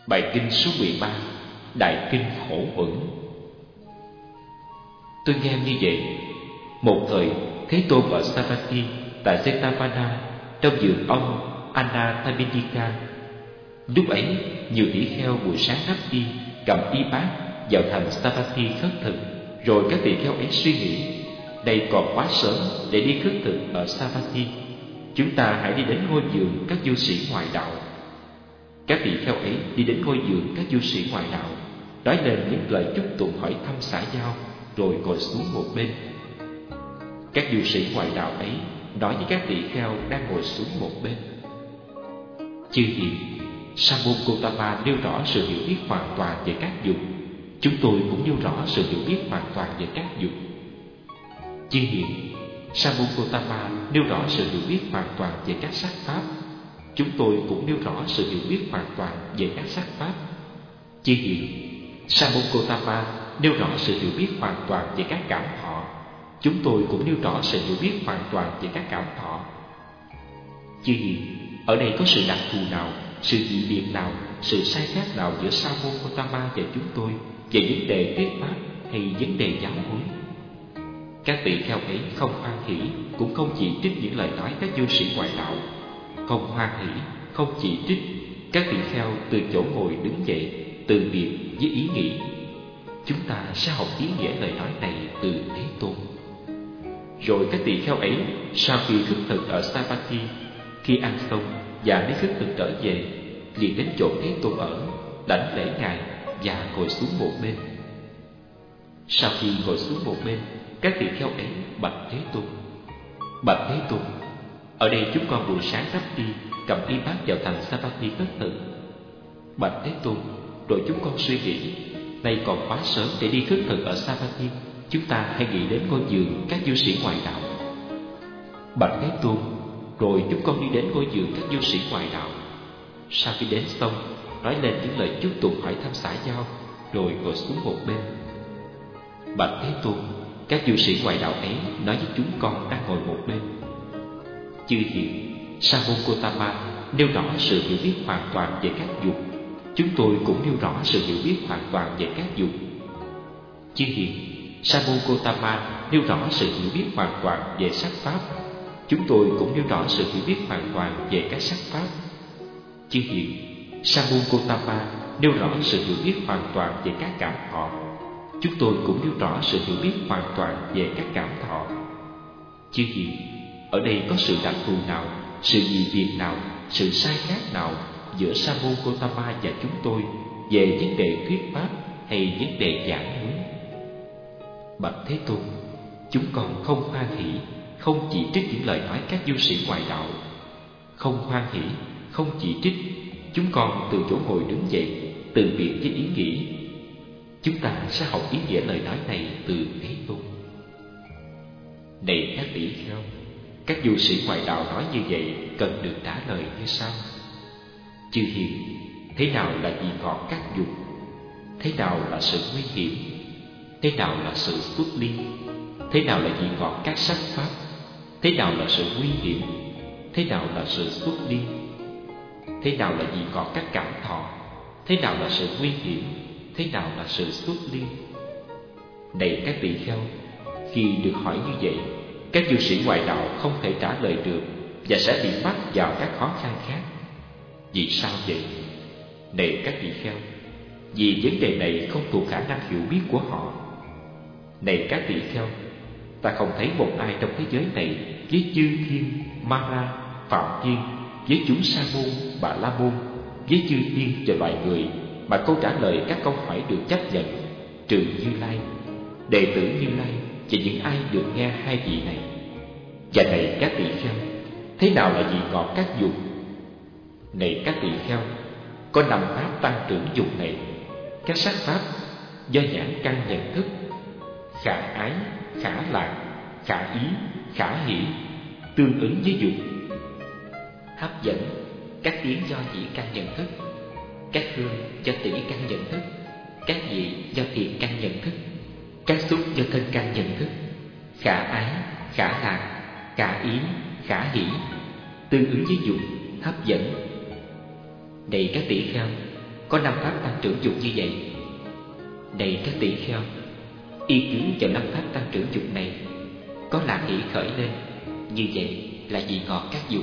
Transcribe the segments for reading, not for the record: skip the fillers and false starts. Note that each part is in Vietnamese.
Bài kinh số 13, Đại kinh Khổ Uẩn. Tôi nghe như vậy. Một thời, Thế Tôn ở Savatthi tại Jetavana trong vườn ông Anathapindika. Lúc ấy, nhiều tỷ kheo buổi sáng nắp đi, cầm y bát vào thành Savatthi khất thực. Rồi các tỷ kheo ấy suy nghĩ, đây còn quá sớm để đi khất thực ở Savatthi. Chúng ta hãy đi đến ngôi vườn các du sĩ ngoại đạo. Các tỷ kheo ấy đi đến ngôi vườn các du sĩ ngoại đạo, nói lên những lời chúc tụng hỏi thăm xã giao, rồi ngồi xuống một bên. Các du sĩ ngoại đạo ấy nói với các tỷ kheo đang ngồi xuống một bên: Chư hiền, Sa môn Gotama nêu rõ sự hiểu biết hoàn toàn về các dục. Chúng tôi cũng nêu rõ sự hiểu biết hoàn toàn về các dục. Chư hiền, Sa môn Gotama nêu rõ sự hiểu biết hoàn toàn về các sắc pháp. Chúng tôi cũng nêu rõ sự hiểu biết hoàn toàn về các sắc pháp. Chư hiền, Sa môn Gotama nêu rõ sự hiểu biết hoàn toàn về các cảm thọ. Chúng tôi cũng nêu rõ sự hiểu biết hoàn toàn về các cảm thọ. Chư hiền, ở đây có sự đặc thù nào, sự dị biệt nào, sự sai khác nào giữa Sa môn Gotama và chúng tôi về vấn đề thuyết pháp hay vấn đề giáo huấn? Các tỷ kheo ấy không hoan hỉ, cũng không chỉ trích những lời nói các du sĩ ngoại đạo. Không hoan hỉ, không chỉ trích, các tỷ kheo từ chỗ ngồi đứng dậy, từ biệt với ý nghĩ: chúng ta sẽ học ý nghĩa lời nói này từ Thế Tôn. Rồi các tỷ kheo ấy sau khi khất thực ở Savatthi, khi ăn xong và đi khất thực trở về, liền đến chỗ Thế Tôn ở, đảnh lễ ngài và ngồi xuống một bên. Sau khi ngồi xuống một bên, các tỷ kheo ấy bạch Thế Tôn: Bạch Thế Tôn, ở đây chúng con buổi sáng đắp đi, cầm y bát vào thành Savatthi khất thực. Bạch Thế Tôn, rồi chúng con suy nghĩ, nay còn quá sớm để đi khất thực ở Savatthi, chúng ta hãy nghĩ đến ngôi vườn các du sĩ ngoại đạo. Bạch Thế Tôn, rồi chúng con đi đến ngôi vườn các du sĩ ngoại đạo. Sau khi đến xong, nói lên những lời chúc tụng hỏi thăm xã giao, rồi ngồi xuống một bên. Bạch Thế Tôn, các du sĩ ngoại đạo ấy nói với chúng con đang ngồi một bên: Chư hiền, Sa môn Gotama nêu rõ sự hiểu biết hoàn toàn về các dục. Chúng tôi cũng nêu rõ sự hiểu biết hoàn toàn về các dục. Chư hiền, Sa môn Gotama nêu rõ sự hiểu biết hoàn toàn về sắc pháp. Chúng tôi cũng nêu rõ sự hiểu biết hoàn toàn về các sắc pháp. Chư hiền, Sa môn Gotama nêu rõ sự hiểu biết hoàn toàn về các cảm thọ. Chúng tôi cũng nêu rõ sự hiểu biết hoàn toàn về các cảm thọ. Chư hiền, ở đây có sự đặc thù nào, sự dị biệt nào, sự sai khác nào giữa Sa môn Gotama và chúng tôi về vấn đề thuyết pháp hay vấn đề giảng huấn? Bạch Thế Tôn, chúng con không hoan hỉ, không chỉ trích những lời nói các du sĩ ngoại đạo. Không hoan hỉ, không chỉ trích, chúng con từ chỗ ngồi đứng dậy, từ biệt với ý nghĩ: chúng ta sẽ học ý nghĩa lời nói này từ Thế Tôn. Này các tỷ kheo, các du sĩ ngoại đạo nói như vậy cần được trả lời như sau: Chư hiền, thế nào là vị ngọt các dục? Thế nào là sự nguy hiểm? Thế nào là sự xuất ly? Thế nào là vị ngọt các sắc pháp? Thế nào là sự nguy hiểm? Thế nào là sự xuất ly? Thế nào là vị ngọt các cảm thọ? Thế nào là sự nguy hiểm? Thế nào là sự xuất ly? Này các tỷ kheo, khi được hỏi như vậy, các du sĩ ngoại đạo không thể trả lời được và sẽ bị mắc vào các khó khăn khác. Vì sao vậy? Này các tỷ kheo, vì vấn đề này không thuộc khả năng hiểu biết của họ. Này các tỷ kheo, ta không thấy một ai trong thế giới này với chư thiên, Mara, Phạm Thiên, với chúng Sa môn, Bà La môn, với chư thiên và loài người mà câu trả lời các câu hỏi được chấp nhận, trừ Như Lai, đệ tử Như Lai và những ai được nghe hai vị này. Và này các tỷ kheo, thế nào là vị ngọt các dục? Này các tỷ kheo, có 5 pháp tăng trưởng dục này: các sắc pháp do nhãn căn nhận thức, khả ái, khả lạc, khả ý, khả hỷ, tương ứng với dục; hấp dẫn, các tiếng do nhĩ căn nhận thức, các hương do tỷ căn nhận thức, các vị do thiệt căn nhận thức, các xúc do thân căn nhận thức; khả ái, khả lạc, khả ý, khả hỷ, tương ứng với dục, hấp dẫn. Này các tỷ kheo, có 5 pháp tăng trưởng dục như vậy. Này các tỳ kheo, y cứ vào 5 pháp tăng trưởng dục này, có lạc hỷ khởi lên, như vậy là vị ngọt các dục.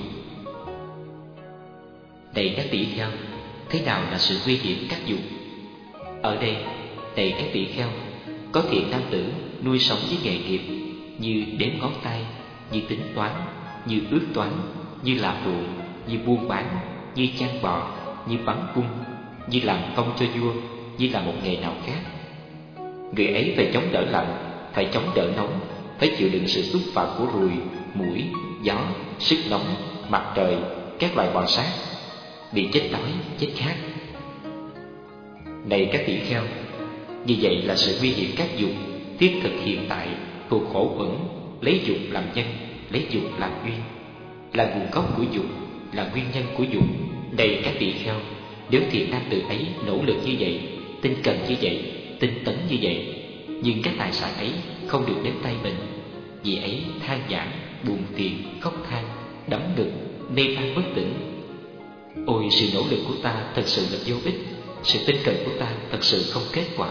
Này các tỳ kheo, thế nào là sự nguy hiểm các dục? Ở đây, này các tỳ kheo, có thiện nam tử nuôi sống với nghề nghiệp như đếm ngón tay, như tính toán, như ước toán, như làm ruộng, như buôn bán, như chăn bò, như bắn cung, như làm công cho vua, như là một nghề nào khác. Người ấy phải chống đỡ lạnh, phải chống đỡ nóng, phải chịu đựng sự xúc phạm của ruồi, muỗi, gió, sức nóng, mặt trời, các loài bò sát, bị chết đói, chết khát. Này các tỳ kheo, như vậy là sự nguy hiểm các dục thiết thực hiện tại, thuộc khổ uẩn, lấy dục làm nhân, lấy dục làm duyên, là nguồn gốc của dục, là nguyên nhân của dục. Này các tỳ kheo, nếu thiện nam tử ấy nỗ lực như vậy, tinh cần như vậy, tinh tấn như vậy, nhưng các tài sản ấy không được đến tay mình, vì ấy than vãn, buồn phiền, khóc than, đấm ngực, mê man bất tỉnh. Ôi, sự nỗ lực của ta thật sự là vô ích, sự tinh cần của ta thật sự không kết quả.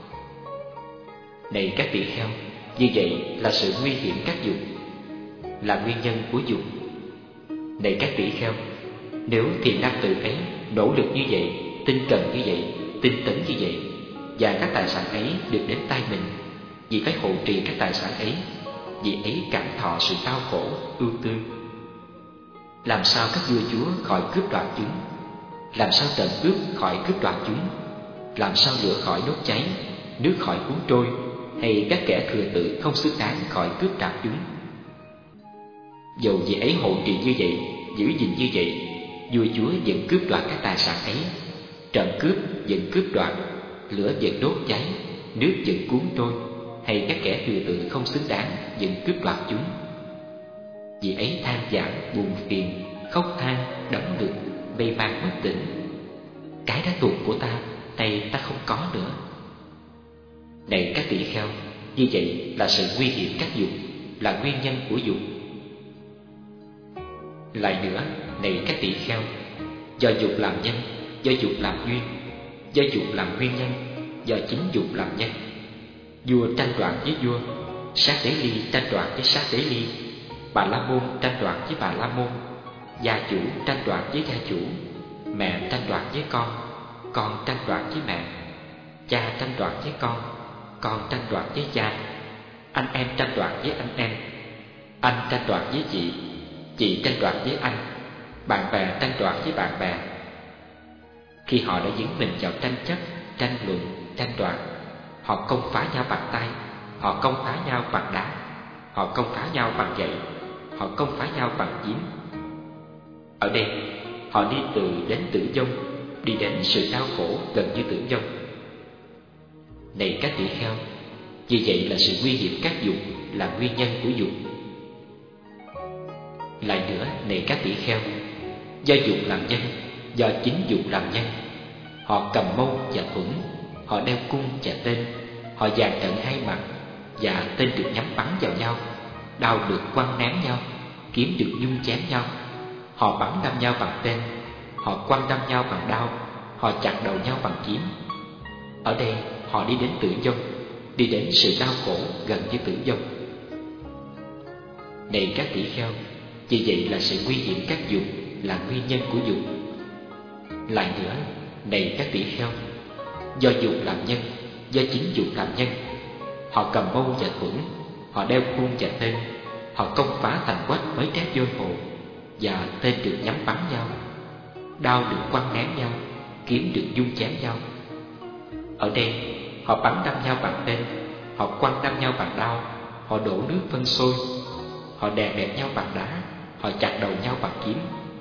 Này các tỳ kheo, như vậy là sự nguy hiểm các dục, là nguyên nhân của dục. Này các tỳ kheo, nếu thiện nam tử ấy nỗ lực như vậy, tinh cần như vậy, tinh tấn như vậy, và các tài sản ấy được đến tay mình, vì phải hộ trì các tài sản ấy, vì ấy cảm thọ sự đau khổ, ưu tư. Làm sao các vua chúa khỏi cướp đoạt chúng? Làm sao trận cướp khỏi cướp đoạt chúng? Làm sao lửa khỏi đốt cháy, nước khỏi cuốn trôi, hay các kẻ thừa tự không xứng đáng khỏi cướp đoạt chúng? Dầu vì ấy hộ trì như vậy, giữ gìn như vậy, vua chúa vẫn cướp đoạt các tài sản ấy, trận cướp vẫn cướp đoạt, lửa vẫn đốt cháy, nước vẫn cuốn trôi, hay các kẻ thừa tự không xứng đáng vẫn cướp đoạt chúng. Vì ấy than vãn, buồn phiền, khóc than, đấm ngực, mê man bất tỉnh. Cái đã tuột của ta, nay ta không có nữa. Này các tỳ kheo, như vậy là sự nguy hiểm các dục, là nguyên nhân của dục. Lại nữa, này các tỳ kheo, do dục làm nhân, do dục làm duyên, do dục làm nguyên nhân, do chính dục làm nhân. Vua tranh đoạt với vua, sát đế ly tranh đoạt với sát đế ly, bà la môn tranh đoạt với bà la môn, gia chủ tranh đoạt với gia chủ, mẹ tranh đoạt với con tranh đoạt với mẹ, cha tranh đoạt với con tranh đoạt với cha, anh em tranh đoạt với anh tranh đoạt với chị tranh đoạt với anh, bạn bè tranh đoạt với bạn bè. Khi họ đã dướng mình vào tranh chấp, tranh luận, tranh đoạt, họ công phá nhau bằng tay, họ công phá nhau bằng đá, họ công phá nhau bằng gậy, họ công phá nhau bằng kiếm. Ở đây, họ đi từ đến tử vong, đi đến sự đau khổ gần như tử vong. Này các tỳ kheo, như vậy là sự nguy hiểm các dục, là nguyên nhân của dục. Lại nữa, này các tỳ kheo, do dục làm nhân, do chính dục làm nhân, họ cầm mâu và thuẫn, họ đeo cung và tên, họ dàn trận hai mặt, và tên được nhắm bắn vào nhau, đao được quăng ném nhau, kiếm được nhung chém nhau. Họ bắn đâm nhau bằng tên, họ quăng đâm nhau bằng đao, họ chặt đầu nhau bằng kiếm. Ở đây họ đi đến tử vong, đi đến sự đau khổ gần như tử vong. Này các tỳ kheo, như vậy là sự nguy hiểm các dục, là nguyên nhân của dục. Lại nữa, này các tỳ kheo, do dục làm nhân, do chính dục làm nhân, họ cầm mâu và thuẫn, họ đeo khuôn và tên, họ công phá thành quách với trép vôi hồ, và tên được nhắm bắn nhau, đao được quăng ném nhau, kiếm được dung chém nhau. Ở đây họ bắn đâm nhau bằng tên, họ quăng đâm nhau bằng đao, họ đổ nước phân sôi, họ đè bẹp nhau bằng đá, họ chặt đầu nhau bằng kiếm.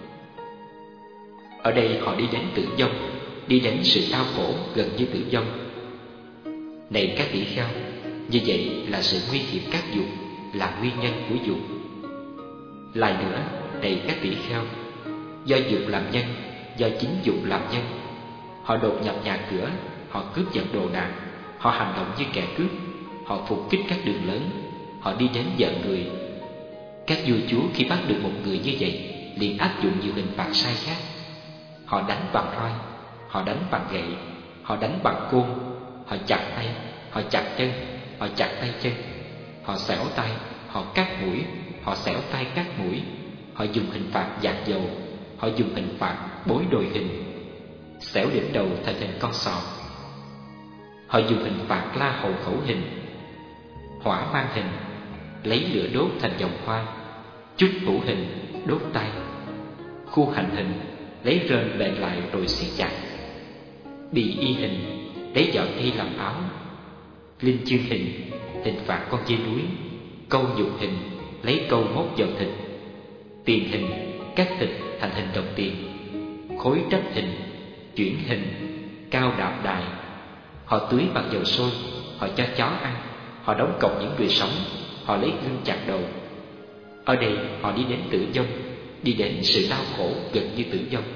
Ở đây họ đi đến tử vong, đi đến sự đau khổ gần như tử vong. Này các tỳ kheo, như vậy là sự nguy hiểm các dục, là nguyên nhân của dục. Lại nữa, này các tỳ kheo, do dục làm nhân, do chính dục làm nhân, họ đột nhập nhà cửa, họ cướp giật đồ đạc, họ hành động như kẻ cướp, họ phục kích các đường lớn, họ đi đến giận người. Các vua chúa khi bắt được một người như vậy, liền áp dụng nhiều hình phạt sai khác. Họ đánh bằng roi, họ đánh bằng gậy, họ đánh bằng côn, họ chặt tay, họ chặt chân, họ chặt tay chân, họ xẻo tay, họ cắt mũi, họ xẻo tay cắt mũi, họ dùng hình phạt dạt dầu, họ dùng hình phạt bối đồi hình, xẻo đỉnh đầu thành hình con sò, họ dùng hình phạt la hầu khẩu hình, hỏa mang hình, lấy lửa đốt thành vòng hoa, chút hữu hình, đốt tay, khu hành hình, lấy rơm bện lại rồi siết chặt, bị y hình, lấy vỏ thi làm áo, linh chương hình, hình phạt con dê núi, câu nhục hình, lấy câu móc vào thịt, tiền hình, cắt thịt thành hình đồng tiền, khối trách hình, chuyển hình, cao đạp đài. Họ tưới bằng dầu sôi, họ cho chó ăn, họ đóng cọc những người sống, họ lấy gươm chặt đầu. Ở đây họ đi đến tử vong, đi đến sự đau khổ gần như tử vong.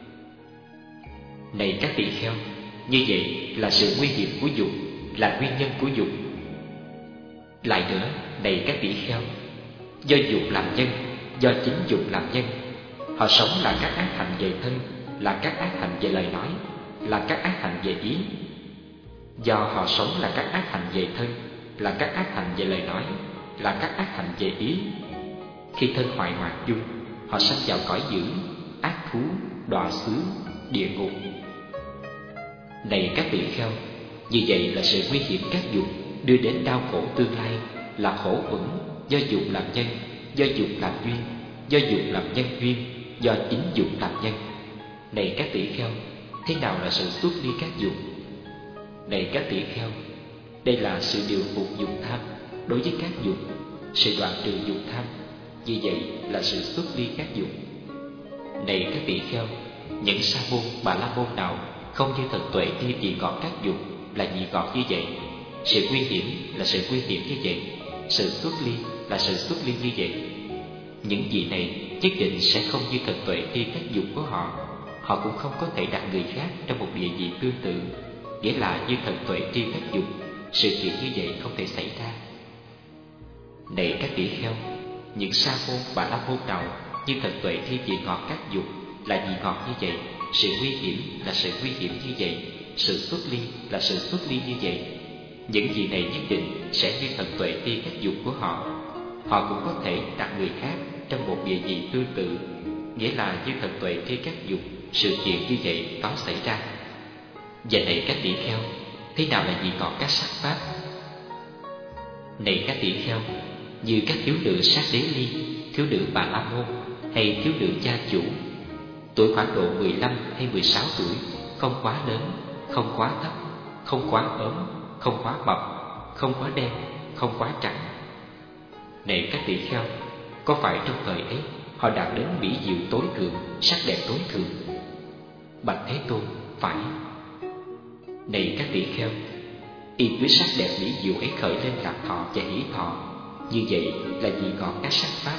Này các tỳ kheo, như vậy là sự nguy hiểm của dục, là nguyên nhân của dục. Lại nữa, này các tỳ kheo, do dục làm nhân, do chính dục làm nhân, họ sống là các ác hành về thân, là các ác hành về lời nói, là các ác hành về ý. Do họ sống là các ác hành về thân, là các ác hành về lời nói, là các ác hành về ý. Khi thân hoại hoạt dung, họ sanh vào cõi dữ, ác thú, đọa xứ, địa ngục. Này các tỳ kheo, như vậy là sự nguy hiểm các dục đưa đến đau khổ tương lai, là khổ uẩn do dục làm nhân, do dục làm duyên, do dục làm nhân duyên, do chính dục làm nhân. Này các tỳ kheo, thế nào là sự xuất ly các dục? Này các tỳ kheo, đây là sự điều phục dục tham đối với các dục, sự đoạn trừ dục tham, như vậy là sự xuất ly các dục. Này các tỳ kheo, những sa môn bà la môn nào không như thật tuệ đi vị ngọt các dục là vị ngọt như vậy, sự nguy hiểm là sự nguy hiểm như vậy, sự xuất ly là sự xuất ly như vậy. Những vị này nhất định sẽ không như thật tuệ đi các dục của họ. Họ cũng không có thể đặt người khác trong một địa vị tương tự, nghĩa là như thật tuệ đi các dục, sự kiện như vậy không thể xảy ra. Này các tỷ kheo, những sa môn bà la môn nào như thật tuệ thi vị ngọt các dục là vị ngọt như vậy, sự nguy hiểm là sự nguy hiểm như vậy, sự xuất ly là sự xuất ly như vậy. Những vị này nhất định sẽ như thật tuệ thi các dục của họ. Họ cũng có thể đặt người khác trong một địa vị tương tự, nghĩa là như thật tuệ thi các dục, sự kiện như vậy có xảy ra. Và này các tỷ kheo, thế nào là vị ngọt các sắc pháp? Này các tỷ kheo, như các thiếu nữ sát đế ly, thiếu nữ bà la môn hay thiếu nữ gia chủ, tuổi khoảng độ 15 hay 16 tuổi, không quá lớn, không quá thấp, không quá ốm, không quá mập, không quá đen, không quá trắng. Này các tỷ kheo, có phải trong thời ấy họ đạt đến mỹ diệu tối thượng, sắc đẹp tối thượng? Bạch Thế Tôn, phải. Này các tỷ kheo, y với sắc đẹp mỹ diệu ấy khởi lên lạc thọ và hỷ thọ, như vậy là vị ngọt các sắc pháp.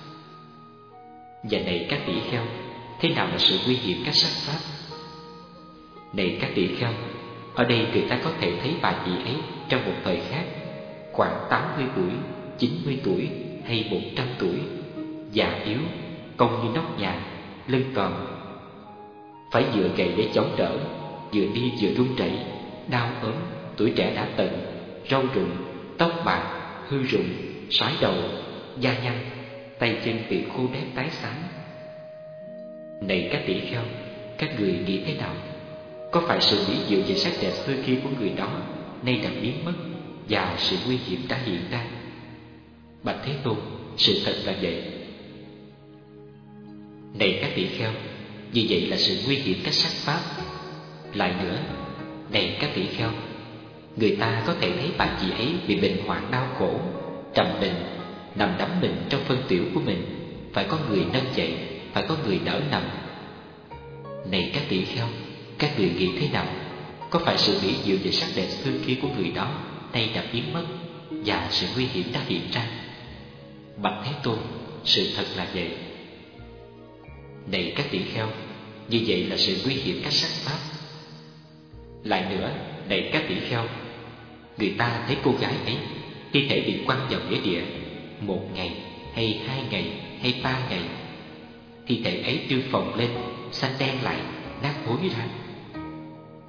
Và này các tỷ kheo, thế nào là sự nguy hiểm các sắc pháp? Này các tỷ kheo, ở đây người ta có thể thấy bà chị ấy trong một thời khác, khoảng 80 tuổi, 90 tuổi hay 100 tuổi, già yếu, cong như nóc nhà, lưng còm, phải dựa gậy để chống đỡ, vừa đi vừa run rẩy, đau ốm, tuổi trẻ đã tận, râu rụng, tóc bạc, hư rụng, xoái đầu, da nhăn, tay chân bị khô ráp tái xám. Này các tỷ kheo, các người nghĩ thế nào? Có phải sự mỹ diệu về sắc đẹp xưa kia của người đó nay đã biến mất và sự nguy hiểm đã hiện ra? Bạch Thế Tôn, sự thật là vậy. Này các tỷ kheo, như vậy là sự nguy hiểm các sắc pháp. Lại nữa, này các tỷ kheo, người ta có thể thấy bà chị ấy bị bệnh hoạn đau khổ, trầm bệnh, nằm đắm mình trong phân tiểu của mình, phải có người nâng dậy, phải có người đỡ nằm. Này các tỷ kheo, các người nghĩ thế nào? Có phải sự mỹ diệu về sắc đẹp xưa kia của người đó nay đã biến mất và sự nguy hiểm đã hiện ra? Bạch Thế Tôn, sự thật là vậy. Này các tỷ kheo, như vậy là sự nguy hiểm các sắc pháp. Lại nữa, này các tỷ kheo, người ta thấy cô gái ấy thi thể bị quăng vào nghĩa địa 1 ngày hay 2 ngày hay 3 ngày, thi thể ấy trương phồng lên, xanh đen lại, nát thối ra.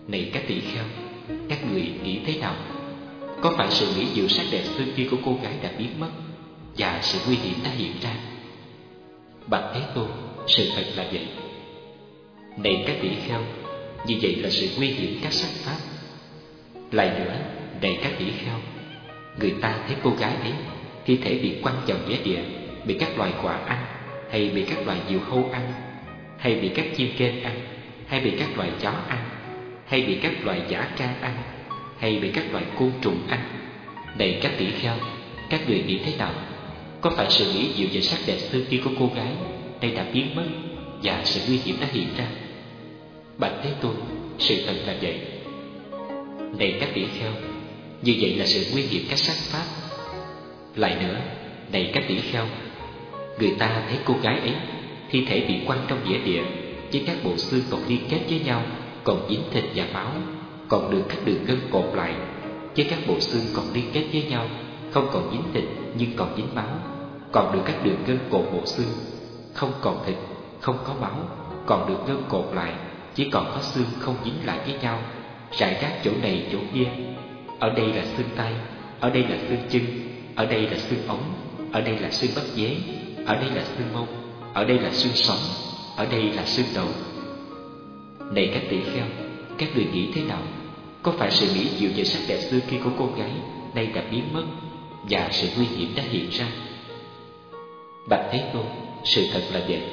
Này các tỷ kheo, các người nghĩ thế nào? Có phải sự mỹ diệu sắc đẹp xưa kia của cô gái đã biến mất và sự nguy hiểm đã hiện ra? Bạch Thế Tôn, sự thật là vậy. Này các tỷ kheo, như vậy là sự nguy hiểm các sắc pháp. Lại nữa, này các tỷ kheo, người ta thấy cô gái ấy thi thể bị quăng vào nghĩa địa, bị các loài quạ ăn, hay bị các loài diều hâu ăn, hay bị các chim kên ăn, hay bị các loài chó ăn, hay bị các loài dã ca ăn, hay bị các loài côn trùng ăn. Này các tỷ kheo, các người nghĩ thế nào? Có phải sự mỹ diệu và sắc đẹp xưa kia của cô gái nay đã biến mất và sự nguy hiểm đã hiện ra? Bạch Thế Tôn, sự thật là vậy. Này các tỷ kheo, như vậy là sự nguy hiểm các sắc pháp. Lại nữa, này các tỷ kheo, người ta thấy cô gái ấy thi thể bị quăng trong nghĩa địa, với các bộ xương còn liên kết với nhau, còn dính thịt và máu, còn được các đường gân cột lại, với các bộ xương còn liên kết với nhau, không còn dính thịt nhưng còn dính máu, còn được các đường gân cột bộ xương, không còn thịt, không có máu, còn được gân cột lại, chỉ còn có xương không dính lại với nhau, rải rác chỗ này chỗ kia. Ở đây là xương tay, ở đây là xương chân, ở đây là xương ống, ở đây là xương bắp dế, ở đây là xương mông, ở đây là xương sống, ở đây là xương đầu. Này các tỷ kheo, các người nghĩ thế nào? Có phải sự mỹ diệu và sắc đẹp xưa kia của cô gái nay đã biến mất và sự nguy hiểm đã hiện ra? Bạch Thế Tôn, sự thật là vậy.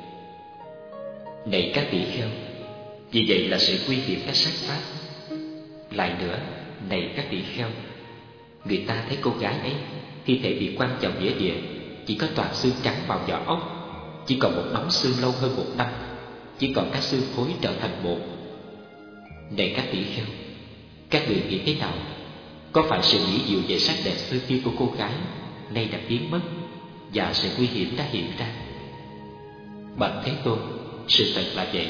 Này các tỷ kheo, vì vậy là sự nguy hiểm các sắc pháp. Lại nữa, này các tỷ kheo, người ta thấy cô gái ấy thi thể bị quăng vào nghĩa địa, chỉ có toàn xương trắng vào vỏ ốc, chỉ còn một đống xương lâu hơn 1 năm, chỉ còn các xương khối trở thành bột. Này các tỷ kheo, các người nghĩ thế nào? Có phải sự mỹ diệu và sắc đẹp xưa kia của cô gái nay đã biến mất và sự nguy hiểm đã hiện ra? Bạch Thế Tôn, sự thật là vậy.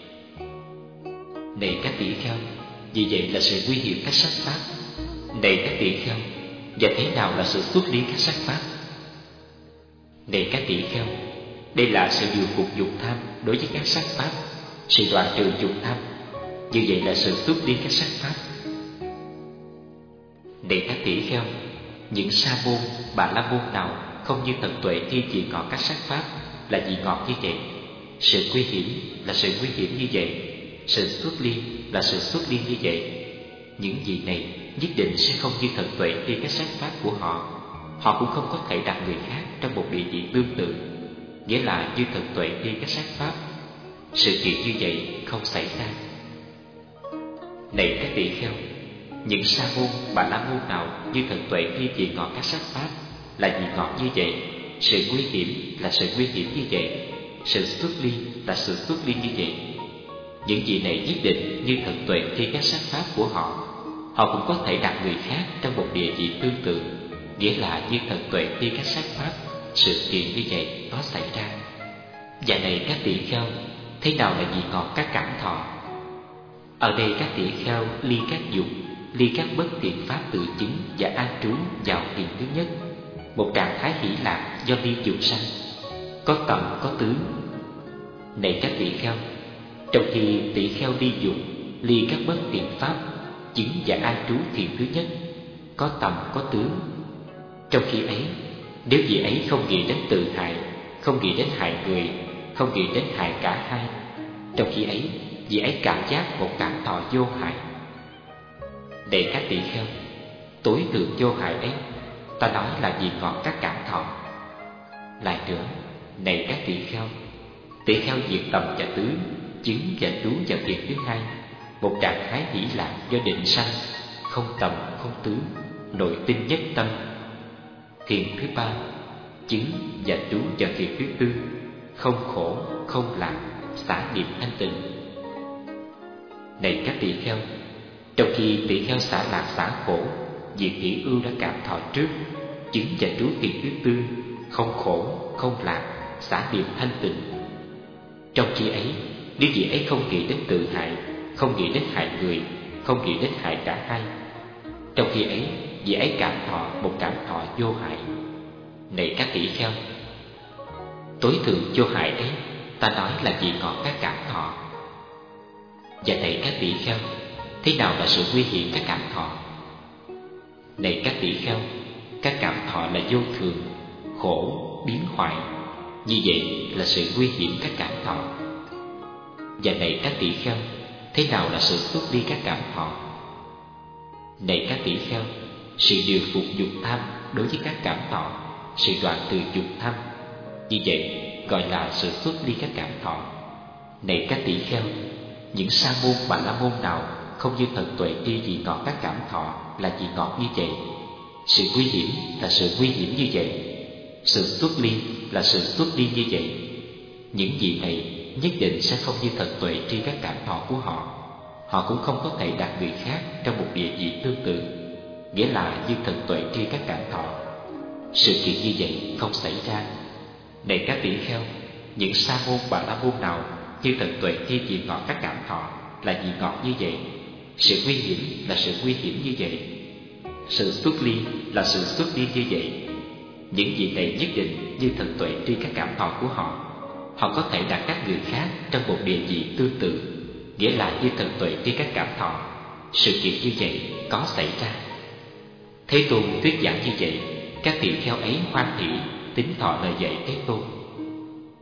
Này các tỷ kheo, vì vậy là sự nguy hiểm các sắc pháp. Này các tỷ kheo, và thế nào là sự xuất ly các sắc pháp? Này các tỷ kheo, đây là sự điều phục dục tham đối với các sắc pháp, sự đoạn trừ dục tham. Như vậy là sự xuất ly các sắc pháp. Này các tỷ kheo, những sa môn, bà la môn nào không như tận tuệ thi vị ngọt các sắc pháp là vị ngọt như vậy. Sự nguy hiểm là sự nguy hiểm như vậy. Sự xuất ly là sự xuất ly như vậy. Những vị này nhất định sẽ không như thật tuệ thi các sắc pháp của họ. Họ cũng không có thể đặt người khác trong một địa vị tương tự, nghĩa là như thật tuệ thi các sắc pháp. Sự kiện như vậy không xảy ra. Này các tỷ kheo, những sa môn, bà la môn nào như thật tuệ thi vị ngọt các sắc pháp là vị ngọt như vậy. Sự nguy hiểm là sự nguy hiểm như vậy. Sự xuất ly là sự xuất ly như vậy. Những vị này nhất định như thật tuệ thi các sắc pháp của họ. Họ cũng có thể đặt người khác trong một địa vị tương tự, nghĩa là như thật tuệ thi các sắc pháp. Sự kiện như vậy có xảy ra. Và này các tỷ kheo, thế nào là vị ngọt các cảm thọ? Ở đây các tỷ kheo ly các dục, ly các bất thiện pháp tự chứng và an trú vào thiền thứ nhất, một trạng thái hỷ lạc do ly dục sanh, có tầm có tướng. Này các tỷ kheo, trong khi tỷ kheo ly dục, ly các bất thiện pháp chứng và an trú thiền thứ nhất, có tầm có tướng. Trong khi ấy, nếu vị ấy không nghĩ đến tự hại, không nghĩ đến hại người, không nghĩ đến hại cả hai, trong khi ấy vị ấy cảm giác một cảm thọ vô hại. Này các tỷ kheo, tối thượng vô hại ấy ta nói là vị ngọt các cảm thọ. Lại nữa, này các tỷ kheo diệt tầm và tướng, chứng và trú vào thiền thứ hai, một trạng thái hỷ lạc do định sanh, không tầm không tướng, nội tinh nhất tâm. Thiền thứ ba, chứng và trú vào thiền thứ tư, không khổ không lạc, xả niệm thanh tịnh. Này các tỷ kheo, trong khi tỷ kheo xả lạc xả khổ, diệt hỷ ưu đã cảm thọ trước, chứng và trú thiền thứ tư, không khổ không lạc, xả niệm thanh tịnh. Trong khi ấy, nếu vị ấy không nghĩ đến tự hại, không nghĩ đến hại người, không nghĩ đến hại cả hai, trong khi ấy vị ấy cảm thọ một cảm thọ vô hại. Này các tỷ kheo, tối thượng vô hại ấy ta nói là vị ngọt các cảm thọ. Và này các tỷ kheo, thế nào là sự nguy hiểm các cảm thọ? Này các tỷ kheo, các cảm thọ là vô thường, khổ, biến hoại. Như vậy là sự nguy hiểm các cảm thọ. Và này các tỷ kheo, thế nào là sự xuất ly các cảm thọ? Này các tỷ kheo, sự điều phục dục tham đối với các cảm thọ, sự đoạn từ dục tham, như vậy gọi là sự xuất ly các cảm thọ. Này các tỷ kheo, những sa môn bà la môn nào không như thần tuệ tri vị ngọt các cảm thọ là vị ngọt như vậy. Sự nguy hiểm là sự nguy hiểm như vậy. Sự xuất ly là sự xuất ly như vậy. Những vị này nhất định sẽ không như thần tuệ tri các cảm thọ của họ. Họ cũng không có thể đạt người khác trong một địa vị tương tự, nghĩa là như thần tuệ tri các cảm thọ. Sự kiện như vậy không xảy ra. Này các tỷ kheo, những sa môn bà la môn nào như thần tuệ tri vị ngọt các cảm thọ là vị ngọt như vậy. Sự nguy hiểm là sự nguy hiểm như vậy. Sự xuất ly là sự xuất ly như vậy. Những vị này nhất định như thần tuệ tri các cảm thọ của họ. Họ có thể đạt các người khác trong một địa vị tương tự, nghĩa là như thần tuệ tri các cảm thọ. Sự kiện như vậy có xảy ra. Thế Tôn thuyết giảng như vậy, các tỳ kheo ấy hoan hỷ tín thọ lời dạy Thế Tôn.